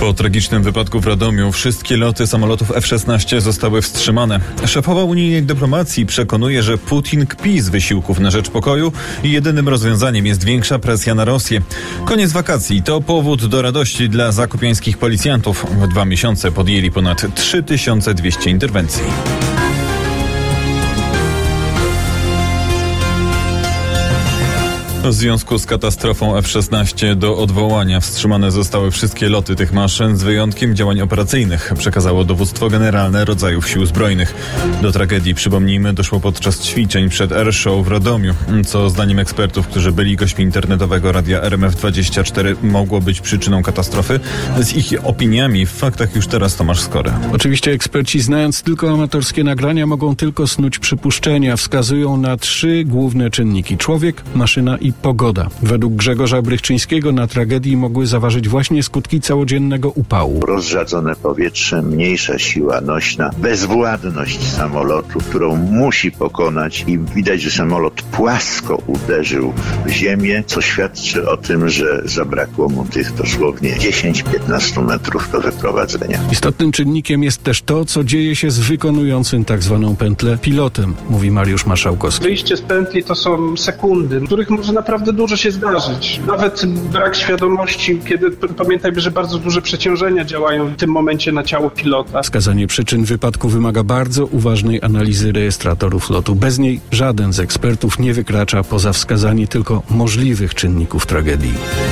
Po tragicznym wypadku w Radomiu wszystkie loty samolotów F-16 zostały wstrzymane. Szefowa unijnej dyplomacji przekonuje, że Putin kpi z wysiłków na rzecz pokoju i jedynym rozwiązaniem jest większa presja na Rosję. Koniec wakacji to powód do radości dla zakopiańskich policjantów. W 2 miesiące podjęli ponad 3200 interwencji. W związku z katastrofą F-16 do odwołania wstrzymane zostały wszystkie loty tych maszyn z wyjątkiem działań operacyjnych, przekazało Dowództwo Generalne Rodzajów Sił Zbrojnych. Do tragedii, przypomnijmy, doszło podczas ćwiczeń przed Airshow w Radomiu, co zdaniem ekspertów, którzy byli gośćmi internetowego radia RMF24, mogło być przyczyną katastrofy. Z ich opiniami w faktach już teraz Tomasz Skora. Oczywiście eksperci, znając tylko amatorskie nagrania, mogą tylko snuć przypuszczenia. Wskazują na 3 główne czynniki: człowiek, maszyna i pogoda. Według Grzegorza Brychczyńskiego na tragedii mogły zaważyć właśnie skutki całodziennego upału. Rozrzadzone powietrze, mniejsza siła nośna, bezwładność samolotu, którą musi pokonać, i widać, że samolot płasko uderzył w ziemię, co świadczy o tym, że zabrakło mu tych dosłownie 10-15 metrów do wyprowadzenia. Istotnym czynnikiem jest też to, co dzieje się z wykonującym tak zwaną pętlę pilotem, mówi Mariusz Marszałkowski. Wyjście z pętli to są sekundy, w których może naprawdę dużo się zdarzyć. Nawet brak świadomości, kiedy pamiętajmy, że bardzo duże przeciążenia działają w tym momencie na ciało pilota. Wskazanie przyczyn wypadku wymaga bardzo uważnej analizy rejestratorów lotu. Bez niej żaden z ekspertów nie wykracza poza wskazanie tylko możliwych czynników tragedii.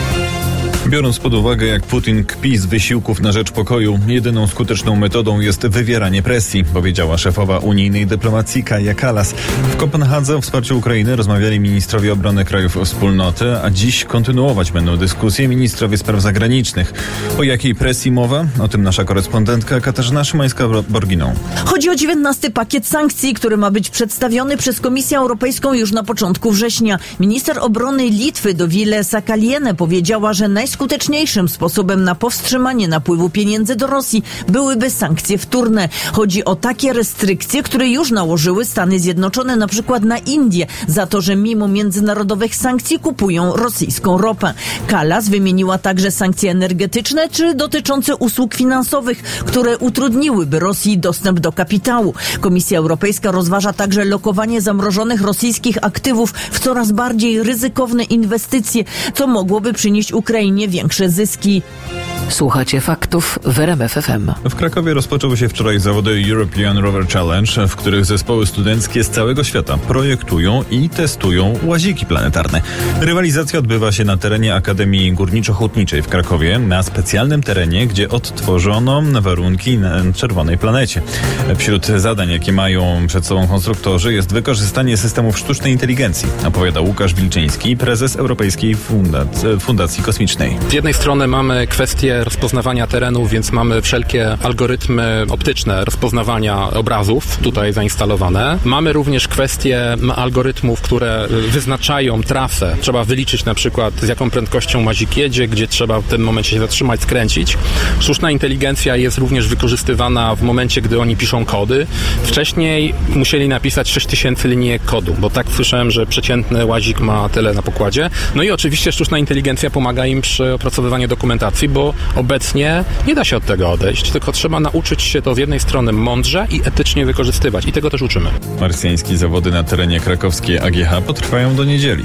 Biorąc pod uwagę, jak Putin kpi z wysiłków na rzecz pokoju, jedyną skuteczną metodą jest wywieranie presji, powiedziała szefowa unijnej dyplomacji Kaja Kallas. W Kopenhadze o wsparciu Ukrainy rozmawiali ministrowie obrony krajów wspólnoty, a dziś kontynuować będą dyskusje ministrowie spraw zagranicznych. O jakiej presji mowa? O tym nasza korespondentka Katarzyna Szymańska-Borginą. Chodzi o 19 pakiet sankcji, który ma być przedstawiony przez Komisję Europejską już na początku września. Minister obrony Litwy Dovilė Sakalienė powiedziała, że najskuteczniejszym sposobem na powstrzymanie napływu pieniędzy do Rosji byłyby sankcje wtórne. Chodzi o takie restrykcje, które już nałożyły Stany Zjednoczone na przykład na Indię za to, że mimo międzynarodowych sankcji kupują rosyjską ropę. Kallas wymieniła także sankcje energetyczne czy dotyczące usług finansowych, które utrudniłyby Rosji dostęp do kapitału. Komisja Europejska rozważa także lokowanie zamrożonych rosyjskich aktywów w coraz bardziej ryzykowne inwestycje, co mogłoby przynieść Ukrainie większe zyski. Słuchacie faktów w RMF FM. W Krakowie rozpoczęły się wczoraj zawody European Rover Challenge, w których zespoły studenckie z całego świata projektują i testują łaziki planetarne. Rywalizacja odbywa się na terenie Akademii Górniczo-Hutniczej w Krakowie, na specjalnym terenie, gdzie odtworzono warunki na czerwonej planecie. Wśród zadań, jakie mają przed sobą konstruktorzy, jest wykorzystanie systemów sztucznej inteligencji, opowiada Łukasz Wilczyński, prezes Europejskiej Fundacji Kosmicznej. Z jednej strony mamy kwestię rozpoznawania terenu, więc mamy wszelkie algorytmy optyczne rozpoznawania obrazów tutaj zainstalowane. Mamy również kwestie algorytmów, które wyznaczają trasę. Trzeba wyliczyć na przykład, z jaką prędkością łazik jedzie, gdzie trzeba w tym momencie się zatrzymać, skręcić. Sztuczna inteligencja jest również wykorzystywana w momencie, gdy oni piszą kody. Wcześniej musieli napisać 6000 linijek kodu, bo tak słyszałem, że przeciętny łazik ma tyle na pokładzie. No i oczywiście sztuczna inteligencja pomaga im przy opracowywaniu dokumentacji, bo obecnie nie da się od tego odejść, tylko trzeba nauczyć się to z jednej strony mądrze i etycznie wykorzystywać. I tego też uczymy. Marsjańskie zawody na terenie krakowskiej AGH potrwają do niedzieli.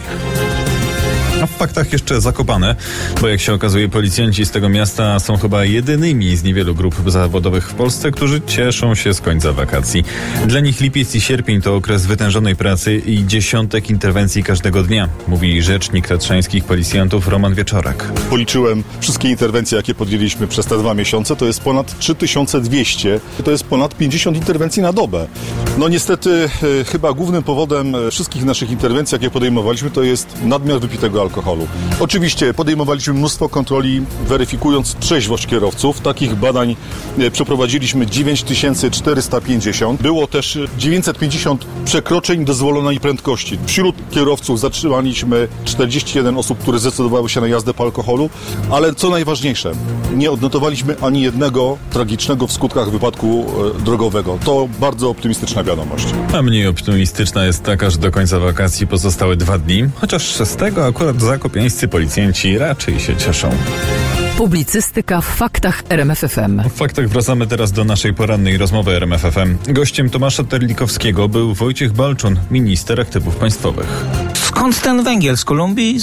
A w faktach jeszcze Zakopane, bo jak się okazuje, policjanci z tego miasta są chyba jedynymi z niewielu grup zawodowych w Polsce, którzy cieszą się z końca wakacji. Dla nich lipiec i sierpień to okres wytężonej pracy i dziesiątek interwencji każdego dnia, mówi rzecznik tatrzańskich policjantów Roman Wieczorak. Policzyłem wszystkie interwencje, jakie podjęliśmy przez te 2 miesiące, to jest ponad 3200, to jest ponad 50 interwencji na dobę. No niestety chyba głównym powodem wszystkich naszych interwencji, jakie podejmowaliśmy, to jest nadmiar wypitego alkoholu. Oczywiście podejmowaliśmy mnóstwo kontroli, weryfikując trzeźwość kierowców. Takich badań przeprowadziliśmy 9450. Było też 950 przekroczeń dozwolonej prędkości. Wśród kierowców zatrzymaliśmy 41 osób, które zdecydowały się na jazdę po alkoholu, ale co najważniejsze, nie odnotowaliśmy ani jednego tragicznego w skutkach wypadku drogowego. To bardzo optymistyczna wiadomość. A mniej optymistyczna jest taka, że do końca wakacji pozostały 2 dni, chociaż z tego akurat zakopiańscy policjanci raczej się cieszą. Publicystyka w faktach RMF FM. W faktach wracamy teraz do naszej porannej rozmowy RMF FM. Gościem Tomasza Terlikowskiego był Wojciech Balczun, minister aktywów państwowych. Skąd ten węgiel? Z Kolumbii?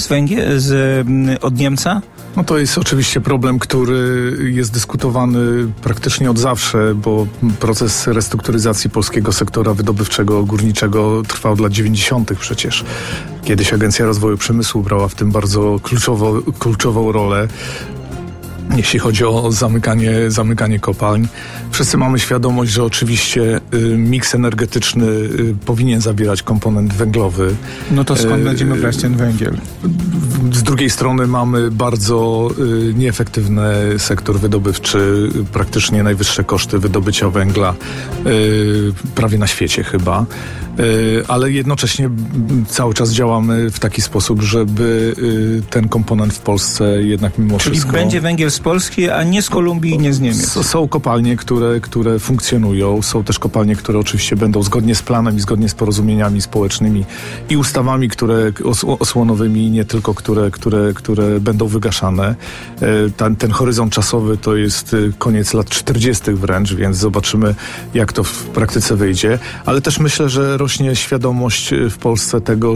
Od Niemca? No to jest oczywiście problem, który jest dyskutowany praktycznie od zawsze, bo proces restrukturyzacji polskiego sektora wydobywczego, górniczego trwał od lat 90. przecież. Kiedyś Agencja Rozwoju Przemysłu brała w tym bardzo kluczową rolę, jeśli chodzi o zamykanie kopalń. Wszyscy mamy świadomość, że oczywiście miks energetyczny powinien zawierać komponent węglowy. No to skąd będziemy brać ten węgiel? Z drugiej strony mamy bardzo nieefektywny sektor wydobywczy, praktycznie najwyższe koszty wydobycia węgla prawie na świecie chyba, ale jednocześnie cały czas działamy w taki sposób, żeby ten komponent w Polsce jednak mimo wszystko... Czyli będzie węgiel z Polski, a nie z Kolumbii i nie z Niemiec. Są kopalnie, które funkcjonują. Są też kopalnie, które oczywiście będą zgodnie z planem i zgodnie z porozumieniami społecznymi i ustawami, osłonowymi, nie tylko, które będą wygaszane. Ten horyzont czasowy to jest koniec lat 40. wręcz, więc zobaczymy, jak to w praktyce wyjdzie. Ale też myślę, że rośnie świadomość w Polsce tego,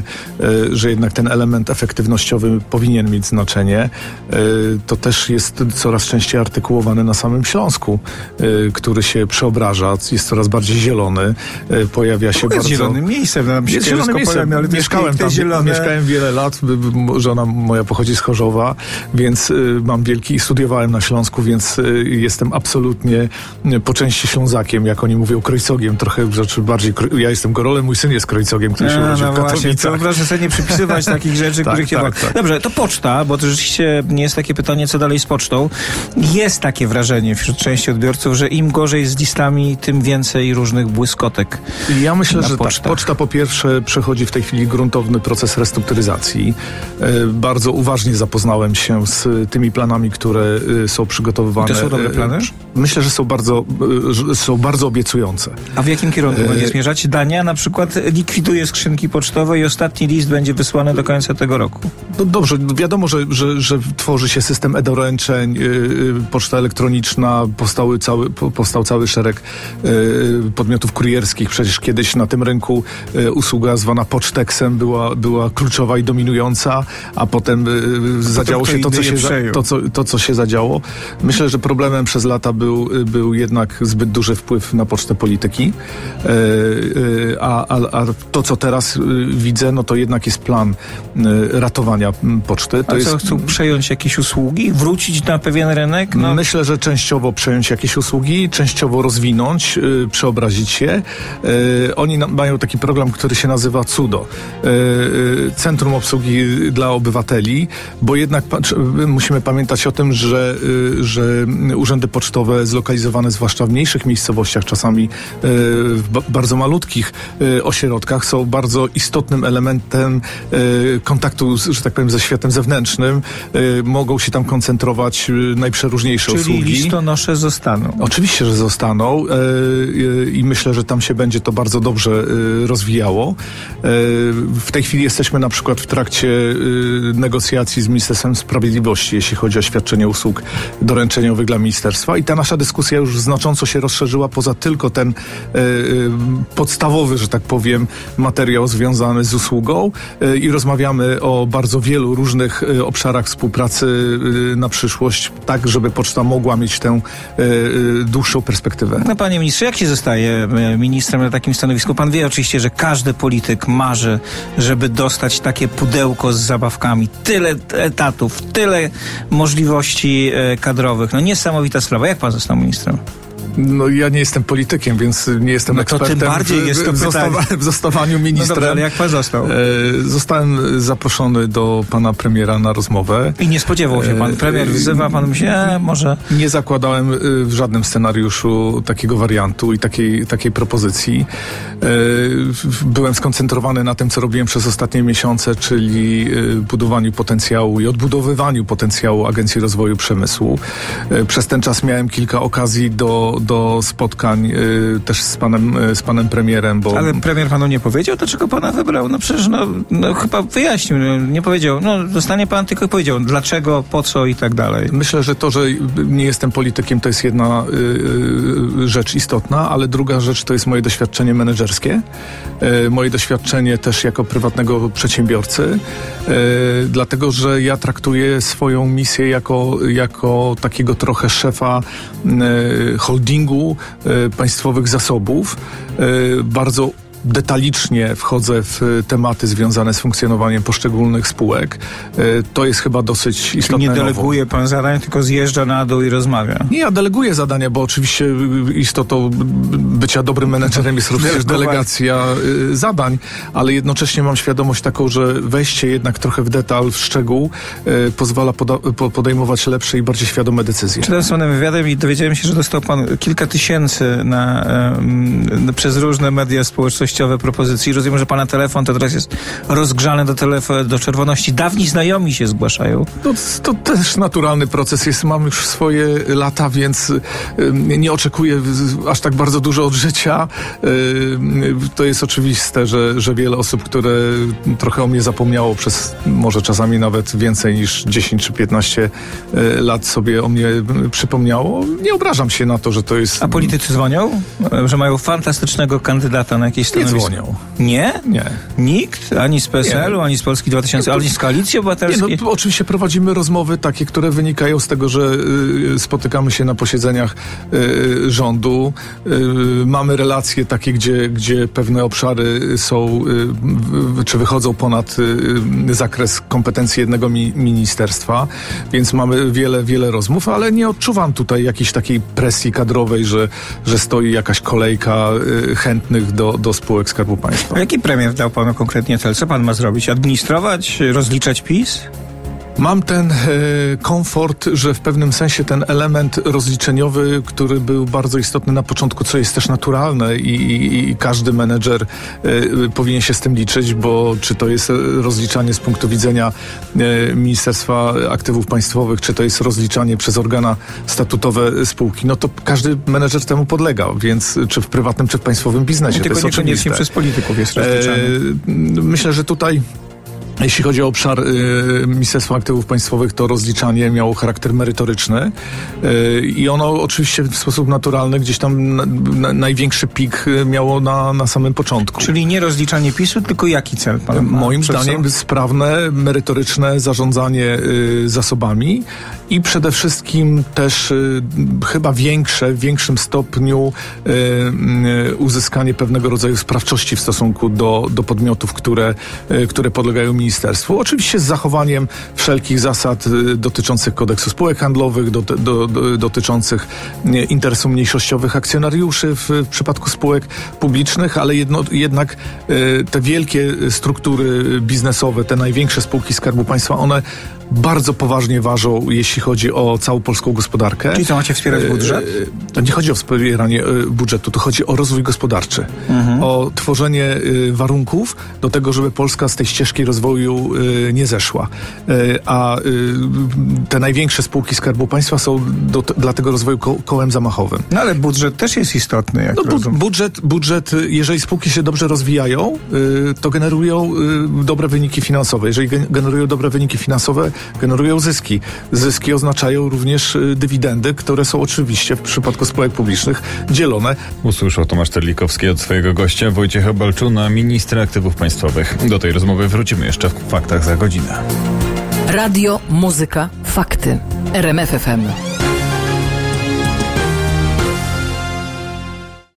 że jednak ten element efektywnościowy powinien mieć znaczenie. To też jest coraz częściej artykułowane na samym Śląsku, który się przeobraża, jest coraz bardziej zielony, pojawia się bardzo... Jest zielonym miejscem, jest zielonym miejscem, ale mieszkałem tam, mieszkałem wiele lat, żona moja pochodzi z Chorzowa, więc studiowałem na Śląsku, więc jestem absolutnie po części Ślązakiem, jak oni mówią, krojcogiem, trochę rzeczy bardziej, ja jestem Gorolem, mój syn jest krojcogiem, który się urodził w Katowicach. To proszę sobie nie przypisywać takich rzeczy, których nie ma. Dobrze, to poczta, bo to rzeczywiście nie jest takie pytanie, co dalej z pocztą. Jest takie wrażenie wśród części odbiorców, że im gorzej z listami, tym więcej różnych błyskotek. Ja myślę, że tak. Poczta po pierwsze przechodzi w tej chwili gruntowny proces restrukturyzacji. Bardzo uważnie zapoznałem się z tymi planami, które są przygotowywane. To są dobre plany? Myślę, że są bardzo obiecujące. A w jakim kierunku będzie zmierzać? Dania na przykład likwiduje skrzynki pocztowe i ostatni list będzie wysłany do końca tego roku. No dobrze, wiadomo, że tworzy się system e-doręczeń, poczta elektroniczna, powstał cały szereg podmiotów kurierskich. Przecież kiedyś na tym rynku usługa zwana poczteksem była kluczowa i dominująca, a potem zadziało się to, co się zadziało. Myślę, że problemem przez lata był jednak zbyt duży wpływ na Pocztę Polityki, a to, co teraz widzę, no to jednak jest plan ratowania poczty. Chcą przejąć jakieś usługi? Wrócić na pewien rynek? No. Myślę, że częściowo przejąć jakieś usługi, częściowo rozwinąć, przeobrazić się. Oni mają taki program, który się nazywa CUDO. Centrum Obsługi dla Obywateli, bo jednak musimy pamiętać o tym, że urzędy pocztowe zlokalizowane zwłaszcza w mniejszych miejscowościach, czasami w bardzo malutkich ośrodkach, są bardzo istotnym elementem kontaktu, że tak powiem, ze światem zewnętrznym. Mogą się tam koncentrować najprzeróżniejsze usługi. Czyli listonosze zostaną? Oczywiście, że zostaną i myślę, że tam się będzie to bardzo dobrze rozwijało. W tej chwili jesteśmy na przykład w trakcie negocjacji z Ministerstwem Sprawiedliwości, jeśli chodzi o świadczenie usług doręczeniowych dla ministerstwa, i ta nasza dyskusja już znacząco się rozszerzyła poza tylko ten podstawowy, że tak powiem, materiał związany z usługą i rozmawiamy o bardzo wielu różnych obszarach współpracy na przyszłość, tak żeby poczta mogła mieć tę dłuższą perspektywę. No, panie ministrze, jak się zostaje ministrem na takim stanowisku? Pan wie oczywiście, że każdy polityk marzy, żeby dostać takie pudełko z zabawkami. Tyle etatów, tyle możliwości kadrowych. No niesamowita sprawa. Jak pan został ministrem? No ja nie jestem politykiem, więc nie jestem ekspertem tym bardziej jest to w zostawaniu ministrem. No dobrze, ale jak pan został? Zostałem zaproszony do pana premiera na rozmowę. I nie spodziewał się pan. Premier wzywa, pan myśli, może... Nie zakładałem w żadnym scenariuszu takiego wariantu i takiej propozycji. Byłem skoncentrowany na tym, co robiłem przez ostatnie miesiące, czyli budowaniu potencjału i odbudowywaniu potencjału Agencji Rozwoju Przemysłu. Przez ten czas miałem kilka okazji do do spotkań też z panem premierem. Ale premier panu nie powiedział, dlaczego pana wybrał? No przecież chyba wyjaśnił, nie powiedział. Dostanie pan, tylko powiedział dlaczego, po co i tak dalej. Myślę, że to, że nie jestem politykiem, to jest jedna rzecz istotna, ale druga rzecz to jest moje doświadczenie menedżerskie, moje doświadczenie też jako prywatnego przedsiębiorcy, dlatego, że ja traktuję swoją misję jako takiego trochę szefa holdingu państwowych zasobów. Bardzo detalicznie wchodzę w tematy związane z funkcjonowaniem poszczególnych spółek. To jest chyba dosyć istotne. Czyli nie deleguje pan zadań, tylko zjeżdża na dół i rozmawia. Nie, ja deleguję zadania, bo oczywiście istotą bycia dobrym menedżerem jest również delegacja zadań, ale jednocześnie mam świadomość taką, że wejście jednak trochę w detal, w szczegół pozwala podejmować lepsze i bardziej świadome decyzje. Czytam swoim wywiadem i dowiedziałem się, że dostał pan kilka tysięcy przez różne media społecznościowe propozycji. Rozumiem, że pana telefon to teraz jest rozgrzany do czerwoności. Dawni znajomi się zgłaszają. To też naturalny proces jest. Mam już swoje lata, więc nie oczekuję aż tak bardzo dużo od życia. To jest oczywiste, że wiele osób, które trochę o mnie zapomniało przez może czasami nawet więcej niż 10 czy 15 lat sobie o mnie przypomniało. Nie obrażam się na to, że to jest... A politycy dzwonią? Że mają fantastycznego kandydata na jakieś stanowisko? Nie dzwonią. Nie? Nie. Nikt? Ani z PSL-u, ani z Polski 2000, ani z Koalicji Obywatelskiej? Oczywiście prowadzimy rozmowy takie, które wynikają z tego, że spotykamy się na posiedzeniach rządu. Mamy relacje takie, gdzie pewne obszary są, czy wychodzą ponad zakres kompetencji jednego ministerstwa, więc mamy wiele rozmów, ale nie odczuwam tutaj jakiejś takiej presji kadrowej, że stoi jakaś kolejka chętnych do spółek Skarbu Państwa. A jaki premier dał panu konkretnie cel? Co pan ma zrobić? Administrować? Rozliczać PiS? Mam ten komfort, że w pewnym sensie ten element rozliczeniowy, który był bardzo istotny na początku, co jest też naturalne i każdy menedżer powinien się z tym liczyć, bo czy to jest rozliczanie z punktu widzenia Ministerstwa Aktywów Państwowych, czy to jest rozliczanie przez organa statutowe spółki, no to każdy menedżer temu podlega, więc czy w prywatnym, czy w państwowym biznesie. Tylko to jest niekoniecznie przez polityków jest rozliczane. Myślę, że tutaj jeśli chodzi o obszar Ministerstwa Aktywów Państwowych, to rozliczanie miało charakter merytoryczny i ono oczywiście w sposób naturalny gdzieś tam największy pik miało na samym początku. Czyli nie rozliczanie PiS-u, tylko jaki cel pan ma? Moim zdaniem sprawne, merytoryczne zarządzanie zasobami i przede wszystkim też chyba w większym stopniu uzyskanie pewnego rodzaju sprawczości w stosunku do podmiotów, które podlegają ministerstwu. Oczywiście z zachowaniem wszelkich zasad dotyczących kodeksu spółek handlowych, dotyczących interesu mniejszościowych akcjonariuszy w przypadku spółek publicznych, ale jednak te wielkie struktury biznesowe, te największe spółki Skarbu Państwa, one bardzo poważnie ważą, jeśli chodzi o całą polską gospodarkę. Czyli co, macie wspierać budżet? To nie chodzi o wspieranie budżetu, to chodzi o rozwój gospodarczy. O tworzenie warunków do tego, żeby Polska z tej ścieżki rozwoju nie zeszła. A te największe spółki Skarbu Państwa są dla tego rozwoju kołem zamachowym. No ale budżet też jest istotny, jak rozumiem. Budżet, jeżeli spółki się dobrze rozwijają, to generują dobre wyniki finansowe. Jeżeli generują dobre wyniki finansowe, generują zyski. Zyski oznaczają również dywidendy, które są oczywiście w przypadku spółek publicznych dzielone. Usłyszał Tomasz Terlikowski od swojego gościa Wojciecha Balczuna, ministra aktywów państwowych. Do tej rozmowy wrócimy jeszcze w Faktach za godzinę. Radio, muzyka, fakty. RMF FM.